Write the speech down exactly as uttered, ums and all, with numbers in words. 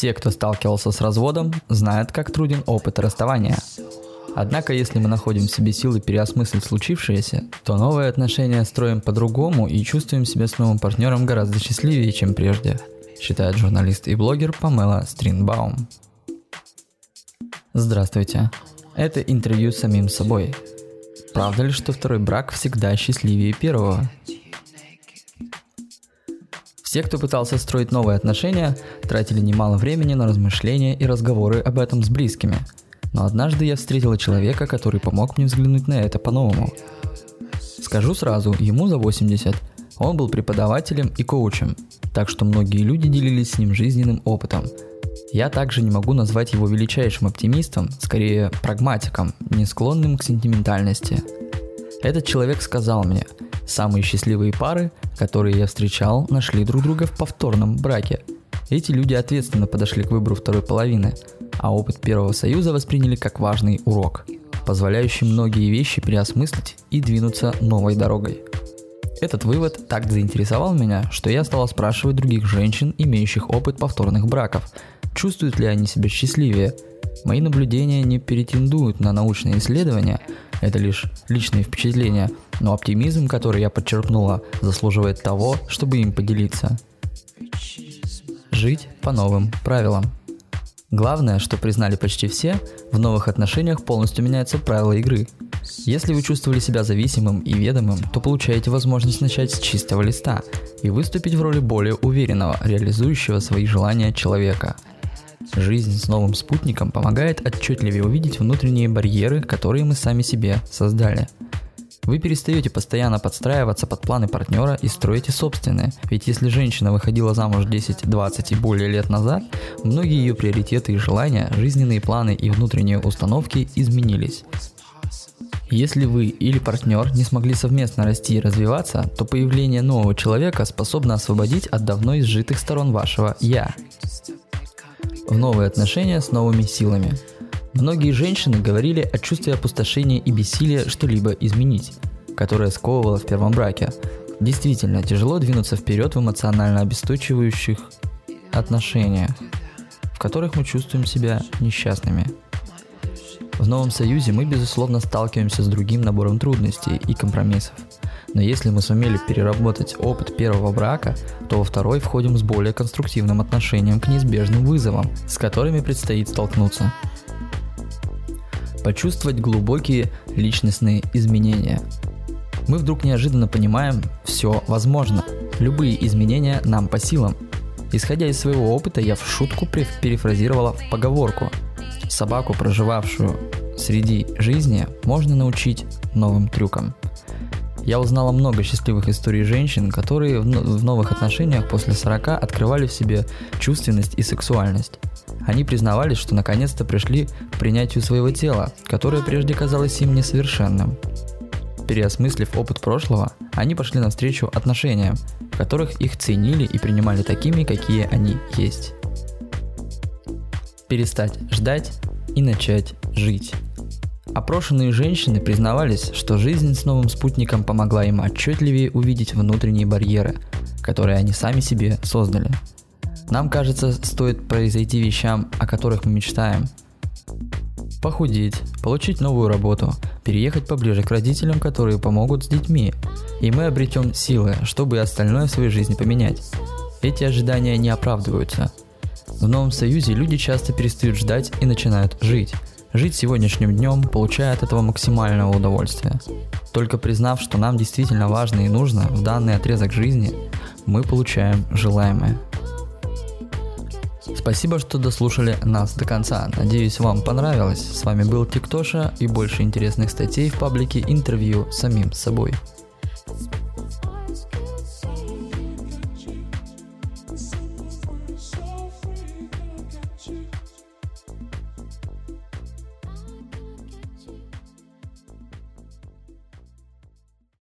Все, кто сталкивался с разводом, знают, как труден опыт расставания. Однако, если мы находим в себе силы переосмыслить случившееся, то новые отношения строим по-другому и чувствуем себя с новым партнером гораздо счастливее, чем прежде, считает журналист и блогер Памела Стринбаум. Здравствуйте. Это интервью с самим собой. Правда ли, что второй брак всегда счастливее первого? Все, кто пытался строить новые отношения, тратили немало времени на размышления и разговоры об этом с близкими. Но однажды я встретила человека, который помог мне взглянуть на это по-новому. Скажу сразу, ему за восемьдесят. Он был преподавателем и коучем, так что многие люди делились с ним жизненным опытом. Я также не могу назвать его величайшим оптимистом, скорее прагматиком, не склонным к сентиментальности. Этот человек сказал мне: самые счастливые пары, которые я встречал, нашли друг друга в повторном браке. Эти люди ответственно подошли к выбору второй половины, а опыт первого союза восприняли как важный урок, позволяющий многие вещи переосмыслить и двинуться новой дорогой. Этот вывод так заинтересовал меня, что я стала спрашивать других женщин, имеющих опыт повторных браков, чувствуют ли они себя счастливее. Мои наблюдения не претендуют на научные исследования, это лишь личные впечатления, но оптимизм, который я подчеркнула, заслуживает того, чтобы им поделиться. Жить по новым правилам. Главное, что признали почти все, в новых отношениях полностью меняются правила игры. Если вы чувствовали себя зависимым и ведомым, то получаете возможность начать с чистого листа и выступить в роли более уверенного, реализующего свои желания человека. Жизнь с новым спутником помогает отчетливее увидеть внутренние барьеры, которые мы сами себе создали. Вы перестаете постоянно подстраиваться под планы партнера и строите собственные, ведь если женщина выходила замуж десять, двадцать и более лет назад, многие ее приоритеты и желания, жизненные планы и внутренние установки изменились. Если вы или партнер не смогли совместно расти и развиваться, то появление нового человека способно освободить от давно изжитых сторон вашего «я» в новые отношения с новыми силами. Многие женщины говорили о чувстве опустошения и бессилия что-либо изменить, которое сковывало в первом браке. Действительно, тяжело двинуться вперед в эмоционально обесточивающих отношениях, в которых мы чувствуем себя несчастными. В новом союзе мы, безусловно, сталкиваемся с другим набором трудностей и компромиссов. Но если мы сумели переработать опыт первого брака, то во второй входим с более конструктивным отношением к неизбежным вызовам, с которыми предстоит столкнуться. Почувствовать глубокие личностные изменения. Мы вдруг неожиданно понимаем, все возможно. Любые изменения нам по силам. Исходя из своего опыта, я в шутку перефразировала поговорку: собаку, проживавшую среди жизни, можно научить новым трюкам. Я узнала много счастливых историй женщин, которые в новых отношениях после сорока открывали в себе чувственность и сексуальность. Они признавались, что наконец-то пришли к принятию своего тела, которое прежде казалось им несовершенным. Переосмыслив опыт прошлого, они пошли навстречу отношениям, в которых их ценили и принимали такими, какие они есть. Перестать ждать и начать жить. Опрошенные женщины признавались, что жизнь с новым спутником помогла им отчетливее увидеть внутренние барьеры, которые они сами себе создали. Нам кажется, стоит произойти вещам, о которых мы мечтаем. Похудеть, получить новую работу, переехать поближе к родителям, которые помогут с детьми, и мы обретем силы, чтобы и остальное в своей жизни поменять. Эти ожидания не оправдываются. В новом союзе люди часто перестают ждать и начинают жить. Жить сегодняшним днем, получая от этого максимального удовольствия. Только признав, что нам действительно важно и нужно в данный отрезок жизни, мы получаем желаемое. Спасибо, что дослушали нас до конца. Надеюсь, вам понравилось. С вами был Тиктоша, и больше интересных статей в паблике «Интервью с самим собой».